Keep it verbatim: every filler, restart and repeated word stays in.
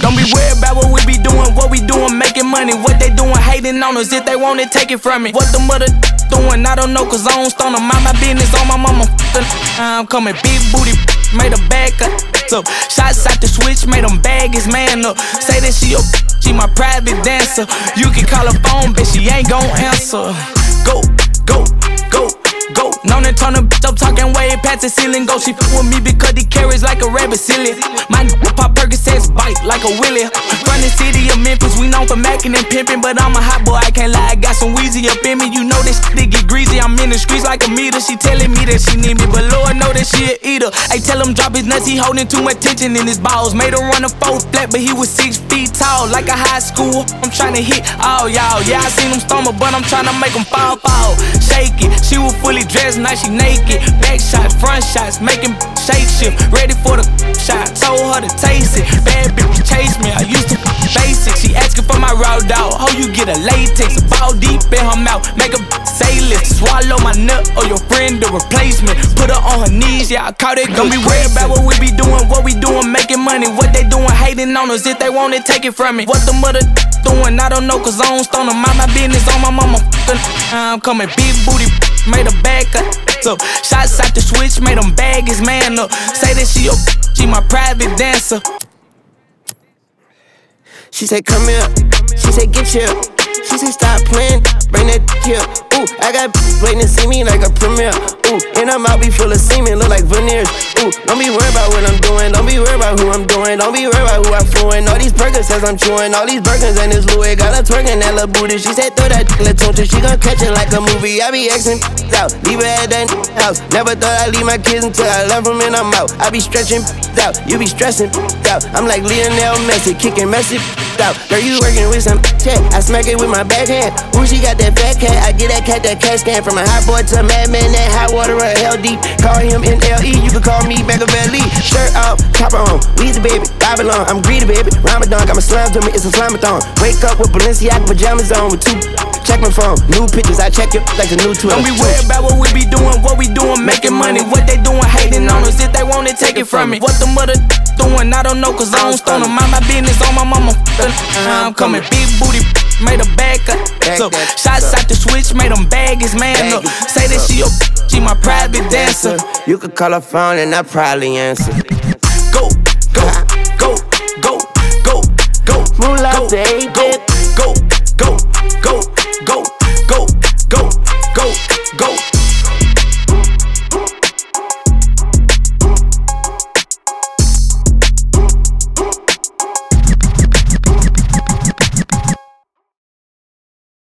Don't be worried about what we be doing, what we doing, making money. What they doing, hating on us. If they want it, take it from me. What the mother doing, I don't know, cause I don't stone them. Mind my business on my mama. I'm coming big booty, made a back up. So shots out the switch, made them bag his man up. Say that she a she my private dancer. You can call her phone, but she ain't gon' answer. Go, go, go. Go, known and turn the bitch up, talking way past the ceiling. Go, she f with me because he carries like a rabbit silly. My n pop Percocets bite like a willy. From the city of Memphis, we known for macking and pimping, but I'm a hot boy, I can't lie. I got some Weezy up in me, you know this shit get greasy. I'm in the streets like a meter. She telling me that she need me, but Lord know that she a eater. Hey, tell him drop his nuts, he holding too much tension in his balls. Made him run a four flat, but he was six feet tall, like a high school. I'm trying to hit all y'all. Yeah, I seen him stumble, but I'm trying to make him fall, fall. Shake it, she was fully dressed, now she naked. Back shots, front shots, making shake shift. Ready for the shot, told her to taste it. Bad bitch chase me, I used to basic. She asking for my raw dog. How you get a latex? A ball deep in her mouth, make a say lift. Swallow my nut or your friend the replacement. Put her on her knees, yeah, I caught it. Don't be worried about what we be doing, what we doing, making money. What they doing, hating on us. If they want it, take it from me. What the mother doing, I don't know, cause I don't stone them. Mind my business on my mama. I'm coming big booty, made a back up. So shots out the switch, made him bag his man up. Say that she a she my private dancer. She said come here, she said get here. She said stop playing, bring that here. Ooh, I got waiting to see me like a premiere. Ooh, and I'm out be full of semen, look like veneers. Ooh, don't be worried about what I'm doing, don't be worried about who I'm doing, don't be worried about who I'm fluent. All these burgers says I'm chewing, all these burgers and this Louis. Got her twerking that little booty. She said throw that little tune, she gon' catch it like a movie. I be Xing out, leave it at that house. Never thought I'd leave my kids until I left them and I'm out. I be stretching out, you be stressing out. I'm like Lionel Messi, kicking Messi out. Girl, you working with some check, I smack it with my backhand. Ooh, she got that fat cat, I get that cat that cat scan. From a hot boy to a madman, that hot water run hell deep. Call him N L E, you can call me Machiavelli. Shirt off, chopper on, Weezy baby, Babylon. I'm greedy baby, Ramadan, got my slime to me, it's a slime-a-thon. Wake up with Balenciaga pajamas on with two. Check my phone, new pictures, I check it like the new Twitter. Don't be worried about what we be doing, what we doing, making money. What they doing, hating on us. If they want it, take it from me. What the mother doing, I don't know, cause I don't stone them. Mind my business on my mama. I'm coming big booty, made a back up. So shots out the switch, made him bag his man up. Say that she a she my private dancer. You could call her phone and I probably answer. Go, go, go, go, go, go. Moolah, baby.